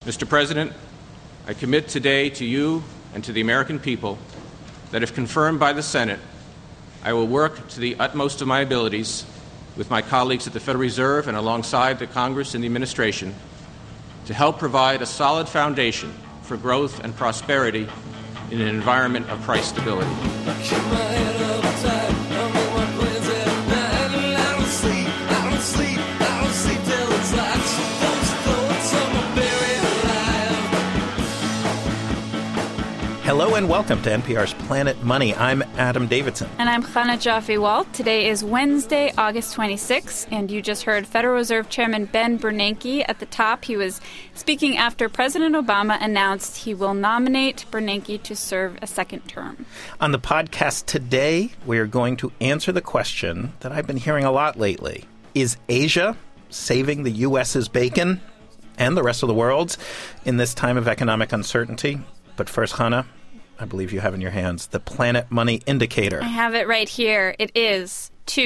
Mr. President, I commit today to you and to the American people that if confirmed by the Senate, I will work to the utmost of my abilities with my colleagues at the Federal Reserve and alongside the Congress and the administration to help provide a solid foundation for growth and prosperity in an environment of price stability. Hello and welcome to NPR's Planet Money. I'm Adam Davidson. And I'm Chana Joffe-Walt. Today is Wednesday, August 26th, and you just heard Federal Reserve Chairman Ben Bernanke at the top. He was speaking after President Obama announced he will nominate Bernanke to serve a second term. On the podcast today, we are going to answer the question that I've been hearing a lot lately. Is Asia saving the U.S.'s bacon and the rest of the world's in this time of economic uncertainty? But first, Chana, I believe you have in your hands the Planet Money Indicator. I have it right here. It is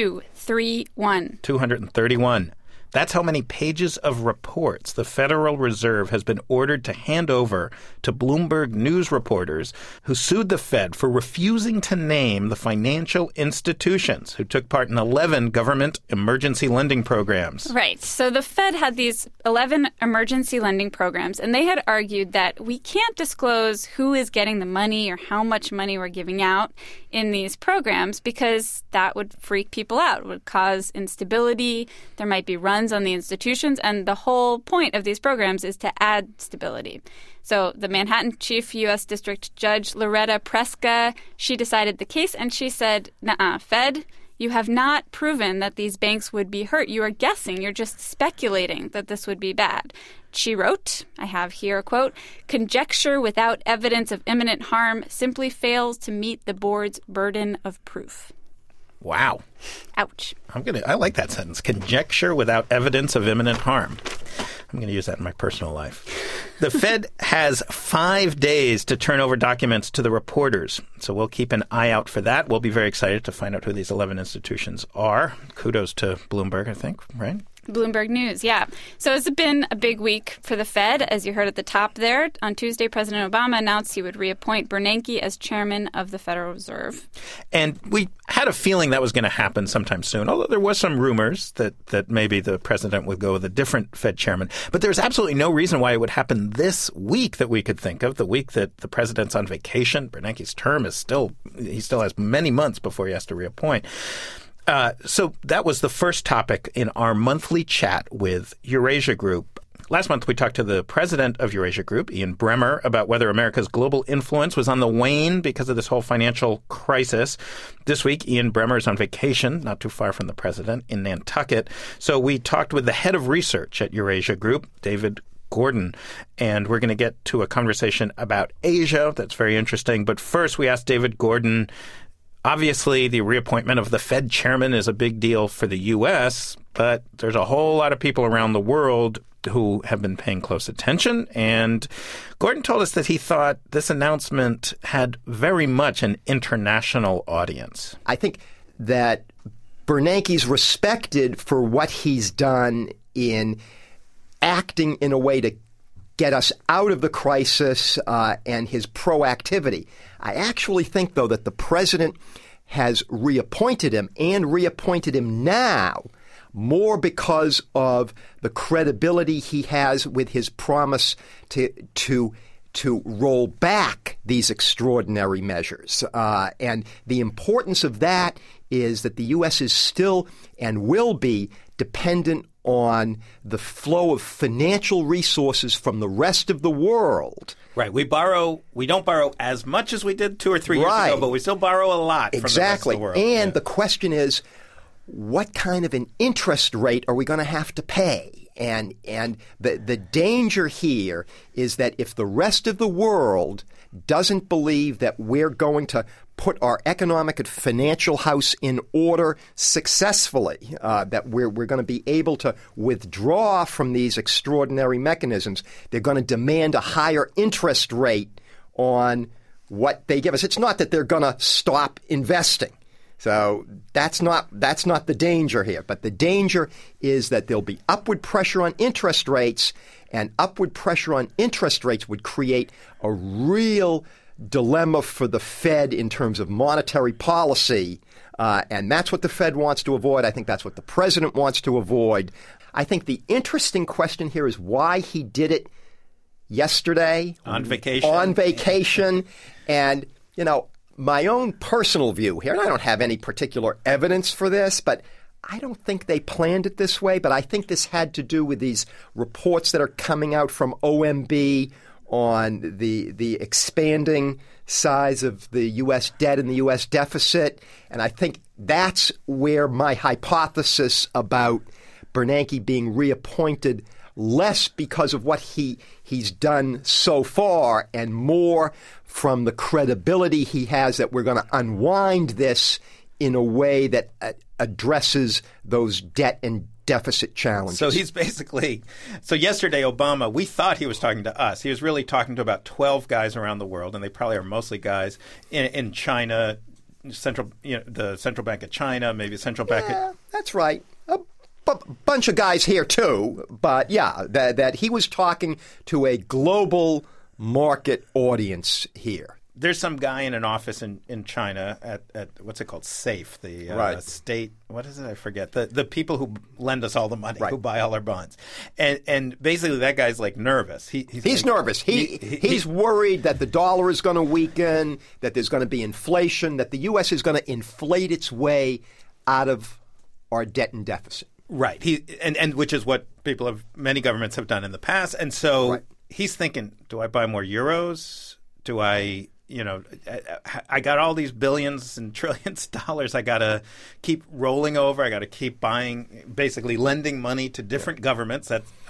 231. 231. That's how many pages of reports the Federal Reserve has been ordered to hand over to Bloomberg News reporters who sued the Fed for refusing to name the financial institutions who took part in 11 government emergency lending programs. Right. So the Fed had these 11 emergency lending programs, and they had argued that we can't disclose who is getting the money or how much money we're giving out in these programs because that would freak people out. It would cause instability. There might be runs on the institutions, and the whole point of these programs is to add stability. So the Manhattan Chief U.S. District Judge Loretta Preska, she decided the case, and she said, "Nuh-uh, Fed, you have not proven that these banks would be hurt. You are guessing. You're just speculating that this would be bad." She wrote, I have here a quote, "Conjecture without evidence of imminent harm simply fails to meet the board's burden of proof." Wow. Ouch. I like that sentence. Conjecture without evidence of imminent harm. I'm going to use that in my personal life. The Fed has 5 days to turn over documents to the reporters, so we'll keep an eye out for that. We'll be very excited to find out who these 11 institutions are. Kudos to Bloomberg, I think, right? Bloomberg News, yeah. So it's been a big week for the Fed, as you heard at the top there. On Tuesday, President Obama announced he would reappoint Bernanke as chairman of the Federal Reserve. And we had a feeling that was going to happen sometime soon, although there was some rumors that maybe the president would go with a different Fed chairman. But there's absolutely no reason why it would happen this week that we could think of, the week that the president's on vacation. Bernanke's term is he still has many months before he has to reappoint. So that was the first topic in our monthly chat with Eurasia Group. Last month, we talked to the president of Eurasia Group, Ian Bremmer, about whether America's global influence was on the wane because of this whole financial crisis. This week, Ian Bremmer is on vacation, not too far from the president, in Nantucket. So we talked with the head of research at Eurasia Group, David Gordon, and we're going to get to a conversation about Asia. That's very interesting. But first, we asked David Gordon, obviously, the reappointment of the Fed chairman is a big deal for the U.S., but there's a whole lot of people around the world who have been paying close attention. And Gordon told us that he thought this announcement had very much an international audience. I think that Bernanke's respected for what he's done in acting in a way to get us out of the crisis and his proactivity. I actually think, though, that the president has reappointed him and reappointed him now more because of the credibility he has with his promise to roll back these extraordinary measures. And the importance of that is that the U.S. is still and will be dependent on the flow of financial resources from the rest of the world. Right. We don't borrow as much as we did 2 or 3 years ago, but we still borrow a lot from the rest of the world. And the question is, what kind of an interest rate are we going to have to pay? And the danger here is that if the rest of the world doesn't believe that we're going to put our economic and financial house in order successfully, that we're going to be able to withdraw from these extraordinary mechanisms, they're going to demand a higher interest rate on what they give us. It's not that they're going to stop investing. So that's not the danger here. But the danger is that there'll be upward pressure on interest rates, and upward pressure on interest rates would create a real dilemma for the Fed in terms of monetary policy. And that's what the Fed wants to avoid. I think that's what the president wants to avoid. I think the interesting question here is why he did it yesterday. On vacation. And, my own personal view here, and I don't have any particular evidence for this, but I don't think they planned it this way. But I think this had to do with these reports that are coming out from OMB on the expanding size of the U.S. debt and the U.S. deficit. And I think that's where my hypothesis about Bernanke being reappointed, less because of what he's done so far and more from the credibility he has that we're going to unwind this in a way that addresses those debt and deficit challenges. So he's basically – so yesterday Obama, we thought he was talking to us. He was really talking to about 12 guys around the world, and they probably are mostly guys in China, the Central Bank of China, maybe Central Bank of – that's right. Bunch of guys here too, but that he was talking to a global market audience here. There's some guy in an office in China at what's it called? SAFE, the state. What is it? I forget. The people who lend us all the money, who buy all our bonds, and basically that guy's like nervous. He's nervous. He's worried that the dollar is going to weaken, that there's going to be inflation, that the U.S. is going to inflate its way out of our debt and deficit. Right. And which is what many governments have done in the past. And so he's thinking, do I buy more euros? Do I, I got all these billions and trillions of dollars I got to keep rolling over. I got to keep buying, basically lending money to different governments.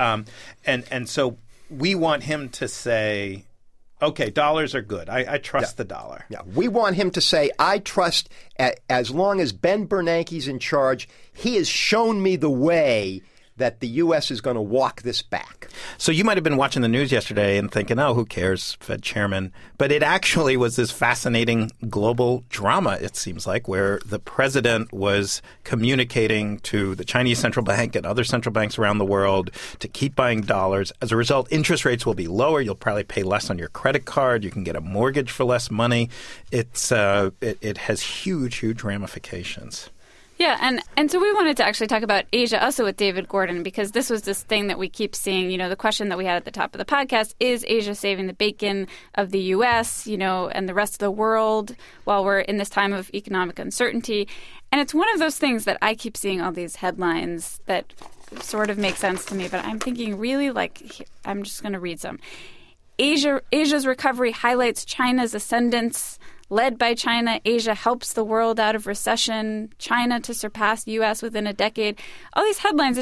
And so we want him to say, okay, dollars are good. I trust the dollar. Yeah, we want him to say, I trust, as long as Ben Bernanke's in charge, he has shown me the way that the U.S. is going to walk this back. So you might have been watching the news yesterday and thinking, oh, who cares, Fed chairman? But it actually was this fascinating global drama, it seems like, where the president was communicating to the Chinese central bank and other central banks around the world to keep buying dollars. As a result, interest rates will be lower. You'll probably pay less on your credit card. You can get a mortgage for less money. It has huge, huge ramifications. Yeah, and so we wanted to actually talk about Asia also with David Gordon, because this was this thing that we keep seeing, the question that we had at the top of the podcast, is Asia saving the bacon of the U.S., and the rest of the world while we're in this time of economic uncertainty? And it's one of those things that I keep seeing all these headlines that sort of make sense to me, but I'm thinking really I'm just going to read some. Asia's recovery highlights China's ascendance. Led by China, Asia helps the world out of recession. China to surpass the U.S. within a decade. All these headlines,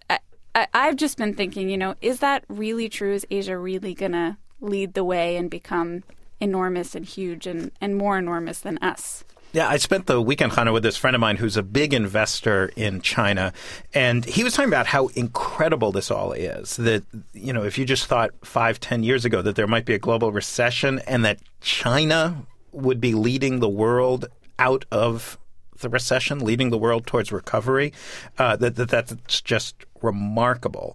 I've just been thinking, is that really true? Is Asia really going to lead the way and become enormous and huge and more enormous than us? Yeah, I spent the weekend, Hannah, with this friend of mine who's a big investor in China, and he was talking about how incredible this all is. That, if you just thought 5-10 years ago that there might be a global recession and that China would be leading the world out of the recession, leading the world towards recovery, that's just remarkable.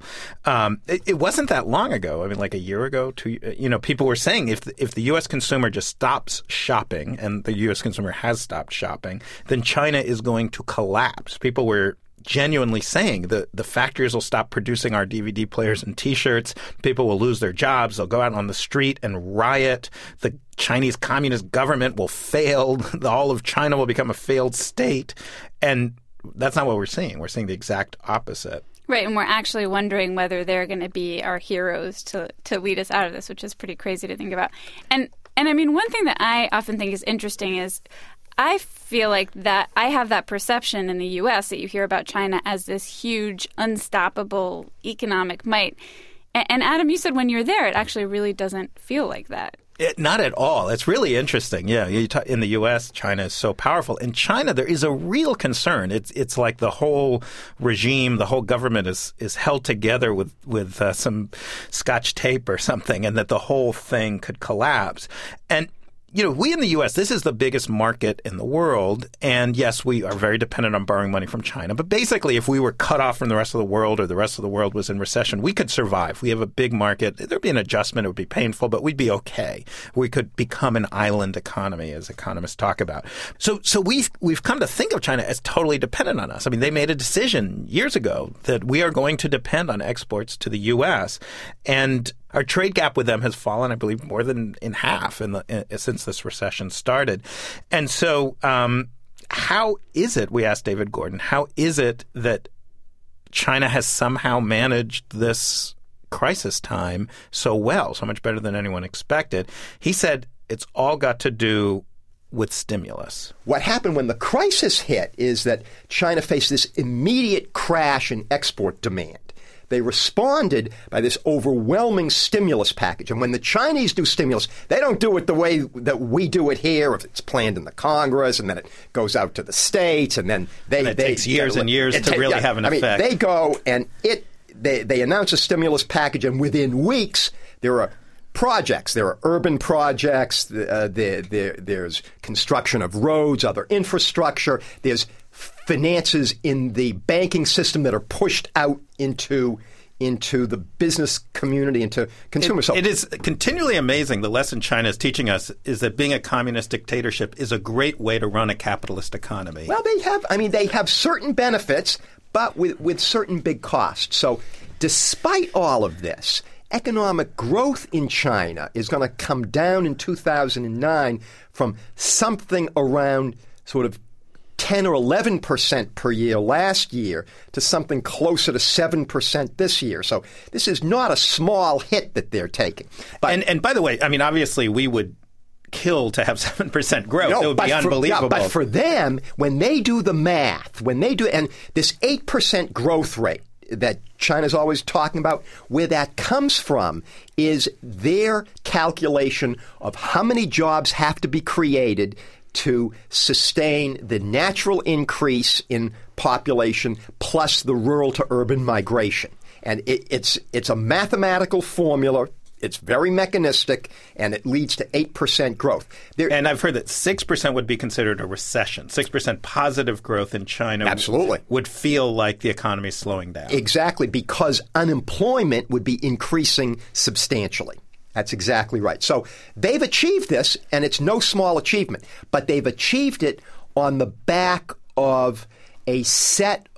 It wasn't that long ago. I mean, like a year ago, people were saying if the U.S. consumer just stops shopping, and the U.S. consumer has stopped shopping, then China is going to collapse. People were genuinely saying the factories will stop producing our DVD players and T-shirts. People will lose their jobs. They'll go out on the street and riot. The Chinese Communist government will fail. All of China will become a failed state. And that's not what we're seeing. We're seeing the exact opposite. Right, and we're actually wondering whether they're going to be our heroes to lead us out of this, which is pretty crazy to think about. And I mean, one thing that I often think is interesting is I feel like that I have that perception in the U.S. that you hear about China as this huge, unstoppable economic might. And Adam, you said when you're there, it actually really doesn't feel like that. Not at all. It's really interesting. Yeah, in the U.S., China is so powerful. In China, there is a real concern. It's like the whole regime, the whole government is held together with some Scotch tape or something, and that the whole thing could collapse. And we in the U.S., this is the biggest market in the world. And yes, we are very dependent on borrowing money from China. But basically, if we were cut off from the rest of the world or the rest of the world was in recession, we could survive. We have a big market. There'd be an adjustment. It would be painful, but we'd be okay. We could become an island economy, as economists talk about. So we've come to think of China as totally dependent on us. I mean, they made a decision years ago that we are going to depend on exports to the U.S. And our trade gap with them has fallen, I believe, more than in half since this recession started. And so how is it, we asked David Gordon, how is it that China has somehow managed this crisis time so well, so much better than anyone expected? He said it's all got to do with stimulus. What happened when the crisis hit is that China faced this immediate crash in export demand. They responded by this overwhelming stimulus package. And when the Chinese do stimulus, they don't do it the way that we do it here. If it's planned in the Congress and then it goes out to the states and then it takes years and years to really have an effect. They go and they announce a stimulus package, and within weeks there are projects. There are urban projects. There's construction of roads, other infrastructure. There's finances in the banking system that are pushed out into the business community, into consumers. It is continually amazing. The lesson China is teaching us is that being a communist dictatorship is a great way to run a capitalist economy. Well, they have certain benefits, but with certain big costs. So despite all of this, economic growth in China is going to come down in 2009 from something around sort of 10 or 11% per year last year to something closer to 7% this year. So this is not a small hit that they're taking. But, and by the way, I mean, obviously we would kill to have 7% growth. No, it would be unbelievable. But for them, when they do the math, and this 8% growth rate that China's always talking about, where that comes from is their calculation of how many jobs have to be created to sustain the natural increase in population plus the rural to urban migration. And it's a mathematical formula. It's very mechanistic, and it leads to 8% growth. And I've heard that 6% would be considered a recession. 6% positive growth in China absolutely would feel like the economy is slowing down. Exactly, because unemployment would be increasing substantially. That's exactly right. So they've achieved this, and it's no small achievement, but they've achieved it on the back of a set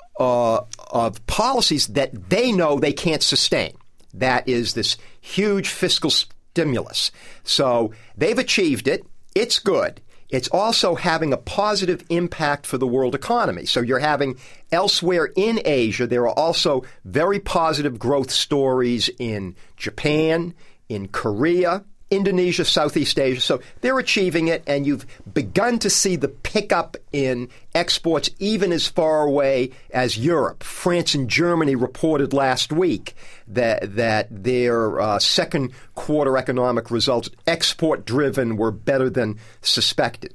of policies that they know they can't sustain. That is this huge fiscal stimulus. So they've achieved it. It's good. It's also having a positive impact for the world economy. So you're having elsewhere in Asia, there are also very positive growth stories in Japan, in Korea, Indonesia, Southeast Asia. So they're achieving it, and you've begun to see the pickup in exports even as far away as Europe. France and Germany reported last week that their second quarter economic results, export-driven, were better than suspected.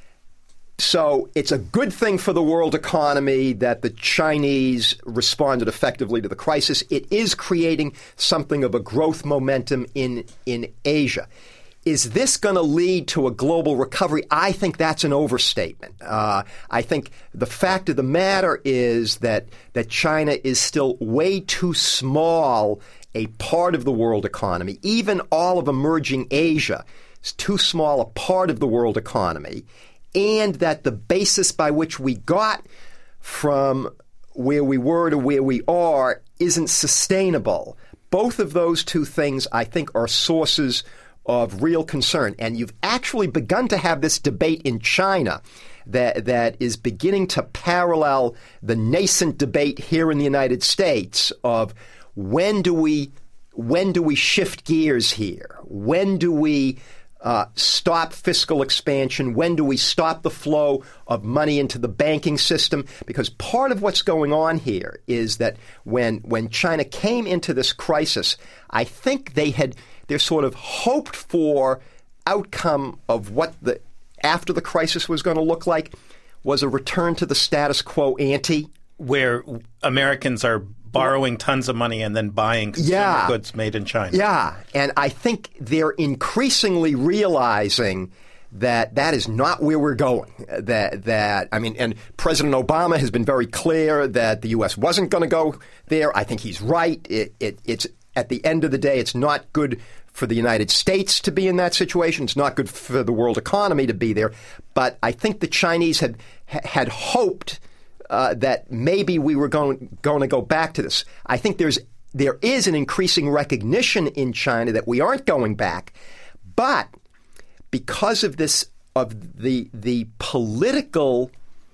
So it's a good thing for the world economy that the Chinese responded effectively to the crisis. It is creating something of a growth momentum in Asia. Is this going to lead to a global recovery? I think that's an overstatement. I think the fact of the matter is that China is still way too small a part of the world economy. Even all of emerging Asia is too small a part of the world economy. And that the basis by which we got from where we were to where we are isn't sustainable. Both of those two things, I think, are sources of real concern. And you've actually begun to have this debate in China that is beginning to parallel the nascent debate here in the United States of when do we shift gears here? When do we stop fiscal expansion? When do we stop the flow of money into the banking system? Because part of what's going on here is that when China came into this crisis, I think they're sort of hoped for outcome of what after the crisis was going to look like was a return to the status quo ante. Where Americans are borrowing tons of money and then buying consumer goods made in China. Yeah, and I think they're increasingly realizing that is not where we're going. And President Obama has been very clear that the U.S. wasn't going to go there. I think he's right. It's at the end of the day, it's not good for the United States to be in that situation. It's not good for the world economy to be there. But I think the Chinese had hoped that maybe we were going to go back to this. I think there is an increasing recognition in China that we aren't going back, but because of the political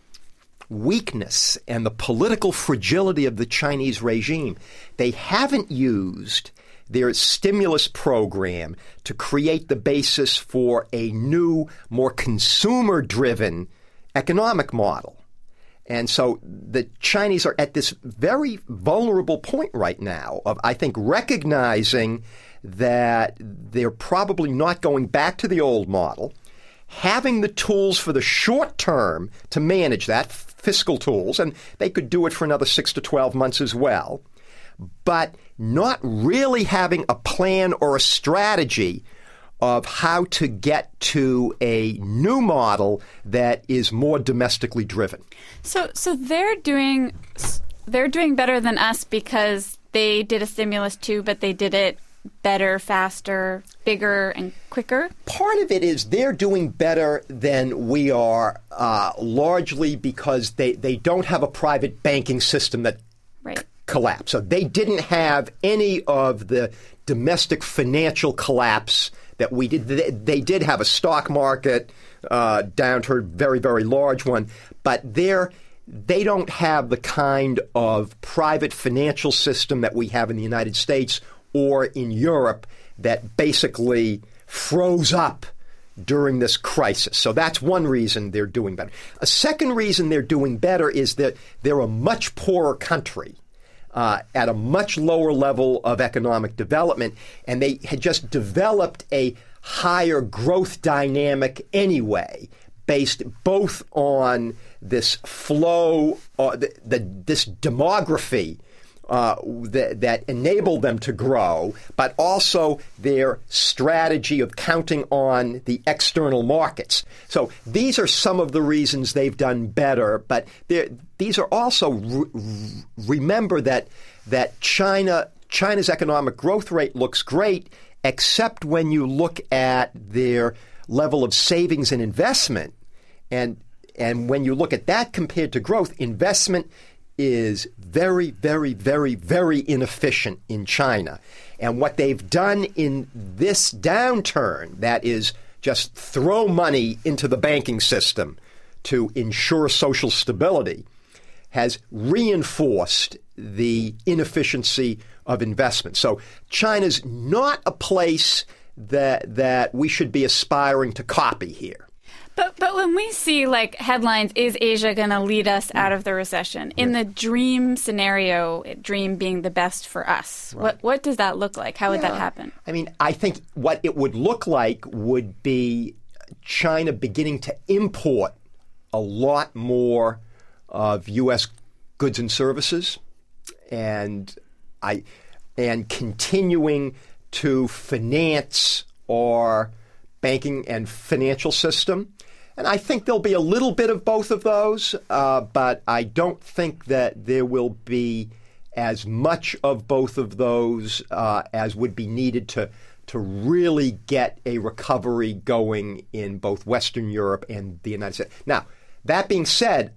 weakness and the political fragility of the Chinese regime, they haven't used their stimulus program to create the basis for a new, more consumer-driven economic model. And so the Chinese are at this very vulnerable point right now of, I think, recognizing that they're probably not going back to the old model, having the tools for the short term to manage that, fiscal tools, and they could do it for another 6 to 12 months as well, but not really having a plan or a strategy of how to get to a new model that is more domestically driven. So they're doing better than us because they did a stimulus too, but they did it better, faster, bigger, and quicker? Part of it is they're doing better than we are, largely because they don't have a private banking system that collapsed. So they didn't have any of the domestic financial collapse that we did. They did have a stock market downturn, very, very large one, but they don't have the kind of private financial system that we have in the United States or in Europe that basically froze up during this crisis. So that's one reason they're doing better. A second reason they're doing better is that they're a much poorer country at a much lower level of economic development, and they had just developed a higher growth dynamic anyway, based both on this flow, this demography that enabled them to grow, but also their strategy of counting on the external markets. So these are some of the reasons they've done better, but these are also, remember that China's economic growth rate looks great, except when you look at their level of savings and investment. And when you look at that compared to growth, investment is very, very, very, very inefficient in China. And what they've done in this downturn, that is just throw money into the banking system to ensure social stability, has reinforced the inefficiency of investment. So China's not a place that we should be aspiring to copy here. But when we see like headlines, is Asia going to lead us out of the recession? In the dream scenario, dream being the best for us, what does that look like? How would that happen? I mean, I think what it would look like would be China beginning to import a lot more of U.S. goods and services, and continuing to finance our banking and financial system. And I think there'll be a little bit of both of those, but I don't think that there will be as much of both of those as would be needed to really get a recovery going in both Western Europe and the United States. Now, that being said,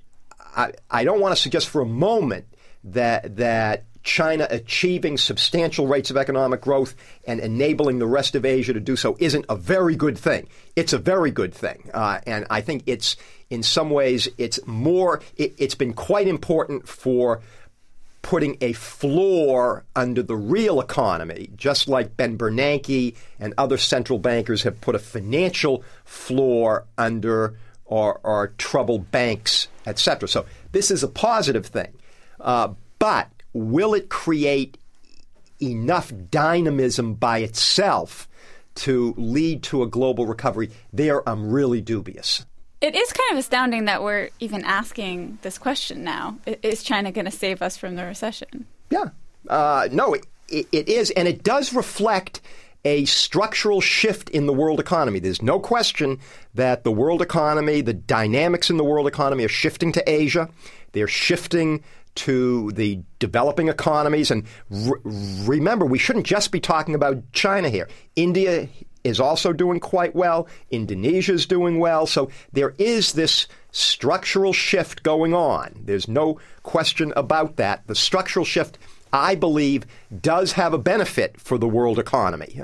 I don't want to suggest for a moment that China achieving substantial rates of economic growth and enabling the rest of Asia to do so isn't a very good thing. It's a very good thing. And I think it's, in some ways, it's been quite important for putting a floor under the real economy, just like Ben Bernanke and other central bankers have put a financial floor under our troubled banks, etc. So this is a positive thing. But will it create enough dynamism by itself to lead to a global recovery? There, I'm really dubious. It is kind of astounding that we're even asking this question now. Is China going to save us from the recession? Yeah. No, it is. And it does reflect a structural shift in the world economy. There's no question that the world economy, the dynamics in the world economy are shifting to Asia. They're shifting to the developing economies. And remember, we shouldn't just be talking about China here. India is also doing quite well. Indonesia is doing well. So there is this structural shift going on. There's no question about that. The structural shift, I believe, does have a benefit for the world economy.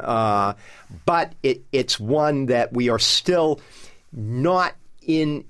But it's one that we are still not in.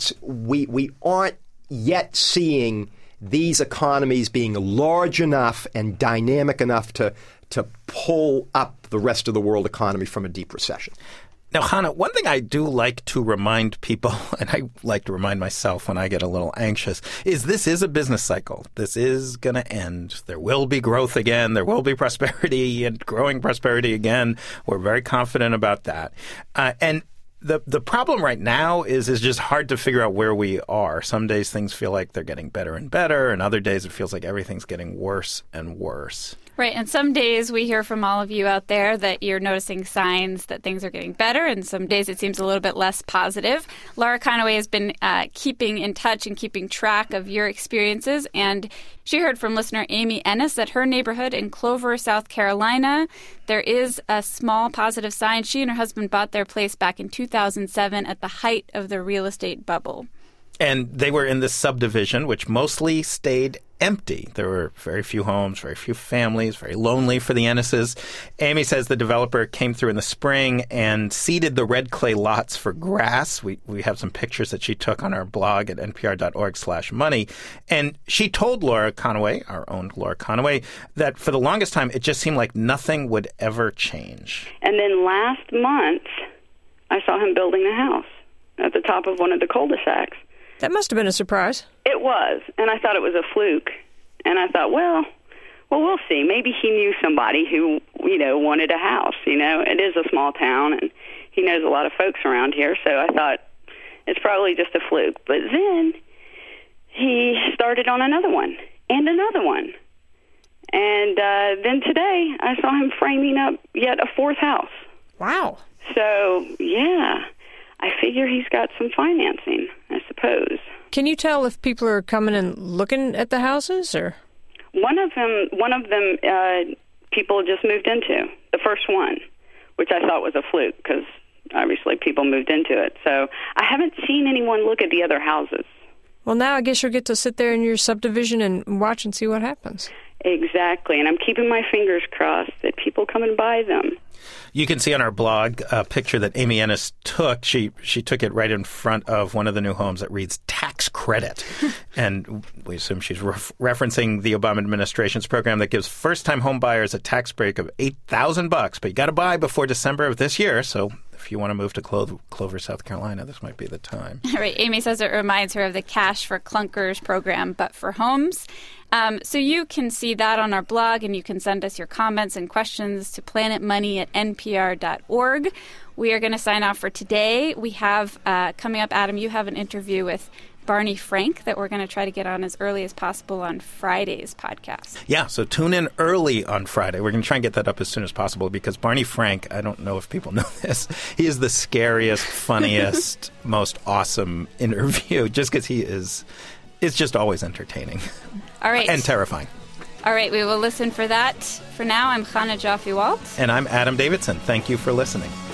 We aren't yet seeing these economies being large enough and dynamic enough to pull up the rest of the world economy from a deep recession. Now, Hannah, one thing I do like to remind people, and I like to remind myself when I get a little anxious, is this is a business cycle. This is going to end. There will be growth again. There will be prosperity and growing prosperity again. We're very confident about that. And the problem right now is just hard to figure out where we are. Some days things feel like they're getting better and better, and other days it feels like everything's getting worse and worse. Right. And some days we hear from all of you out there that you're noticing signs that things are getting better, and some days it seems a little bit less positive. Laura Conaway has been keeping in touch and keeping track of your experiences, and she heard from listener Amy Ennis at her neighborhood in Clover, South Carolina. There is a small positive sign. She and her husband bought their place back in 2007 at the height of the real estate bubble. And they were in this subdivision, which mostly stayed empty. There were very few homes, very few families, very lonely for the Ennises. Amy says the developer came through in the spring and seeded the red clay lots for grass. We have some pictures that she took on our blog at npr.org/money. And she told Laura Conaway, our own Laura Conaway, that for the longest time it just seemed like nothing would ever change. And then last month, I saw him building a house at the top of one of the cul-de-sacs. That must have been a surprise. It was, and I thought it was a fluke. And I thought, well, we'll see. Maybe he knew somebody who, wanted a house. It is a small town, and he knows a lot of folks around here. So I thought it's probably just a fluke. But then he started on another one and another one. And then today I saw him framing up yet a fourth house. Wow. So, yeah, I figure he's got some financing, I suppose. Can you tell if people are coming and looking at the houses, or? One of them, people just moved into, the first one, which I thought was a fluke because obviously people moved into it. So I haven't seen anyone look at the other houses. Well, now I guess you'll get to sit there in your subdivision and watch and see what happens. Exactly, and I'm keeping my fingers crossed that people come and buy them. You can see on our blog a picture that Amy Ennis took. She took it right in front of one of the new homes that reads tax credit. And we assume she's referencing the Obama administration's program that gives first-time home buyers a tax break of $8,000. But you got to buy before December of this year. So if you want to move to Clover, South Carolina, this might be the time. Right. Amy says it reminds her of the Cash for Clunkers program, but for homes. So you can see that on our blog, and you can send us your comments and questions to planetmoney@npr.org. We are going to sign off for today. We have, coming up, Adam, you have an interview with Barney Frank that we're going to try to get on as early as possible on Friday's podcast. Yeah, so tune in early on Friday. We're going to try and get that up as soon as possible because Barney Frank, I don't know if people know this, he is the scariest, funniest, most awesome interview just because it's just always entertaining. All right. And terrifying. All right, we will listen for that. For now, I'm Chana Joffe-Walt. And I'm Adam Davidson. Thank you for listening.